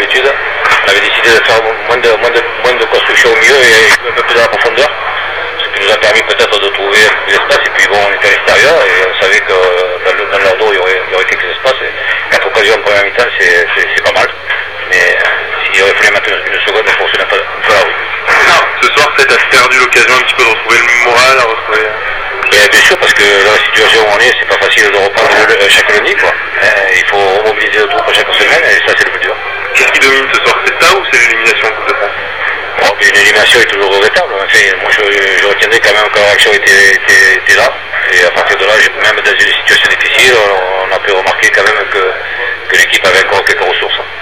d'habitude. On avait décidé de faire moins de construction au milieu et un peu plus dans la profondeur, ce qui nous a permis peut-être de trouver un peu d'espace. Et puis bon, on était à l'extérieur et on savait que dans leur dos il y aurait quelques espaces. Et 4 occasions en première mi-temps, c'est pas mal. Mais s'il aurait fallu mettre une seconde pour se mettre un peu à la rue. Non, ce soir, peut-être a perdu l'occasion un petit peu de retrouver le moral, à retrouver... Bien sûr, parce que dans la situation où on est, c'est pas facile de reprendre chaque lundi, quoi. Il faut remobiliser le troupe chaque semaine et ça c'est le plus dur. Qu'est-ce qui domine ce soir? C'est ça ou c'est l'élimination en Coupe de France? Bon, une élimination est toujours regrettable. Enfin, moi je retiendrai quand même que la réaction était là. Et à partir de là, même dans une situation difficile, on a pu remarquer quand même que l'équipe avait encore quelques ressources.